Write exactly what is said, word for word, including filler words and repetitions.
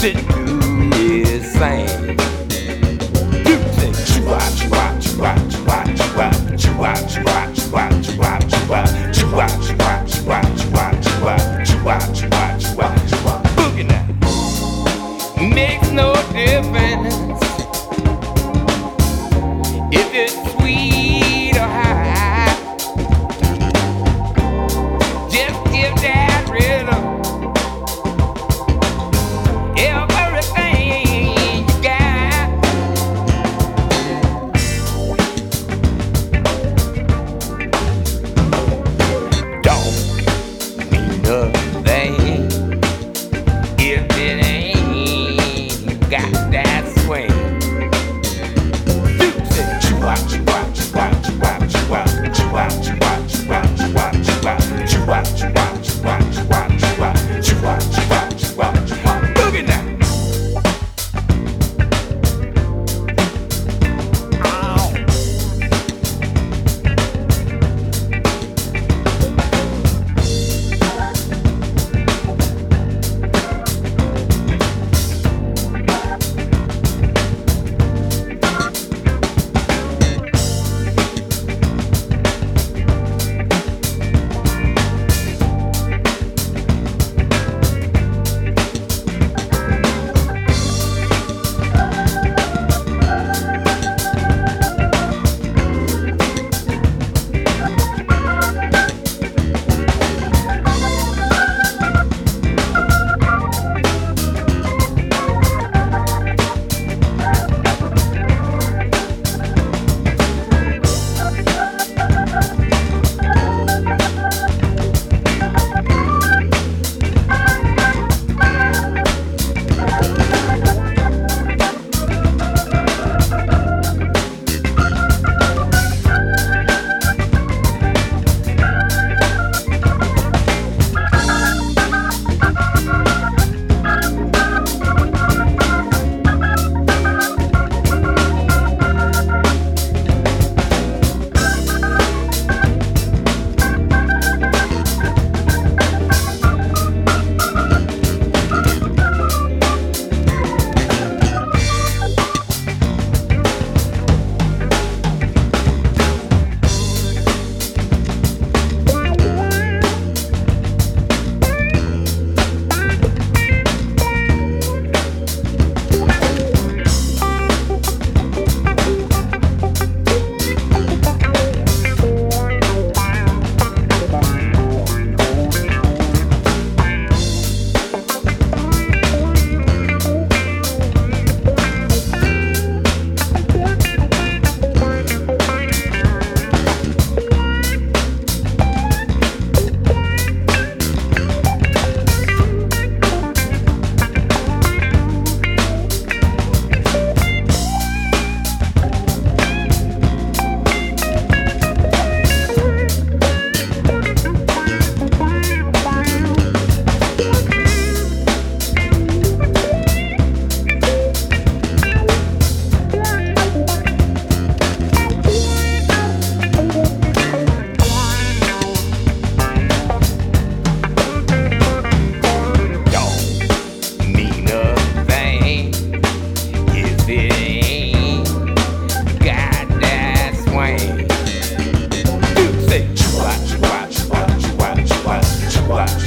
to do is sing. You say chua chua chua chua chua chua chua chua chua chua chua chua chua chua chua chua chua chua chua. Boogie now makes no difference if it's sweet or high. Just give that rhythm everything you got. Don't mean nothing if it ain't got that swing. You say chua chua chua chua chua chua chua chua chua chua chua chua chua chua chua chua chua chua. Boogie now. Watch.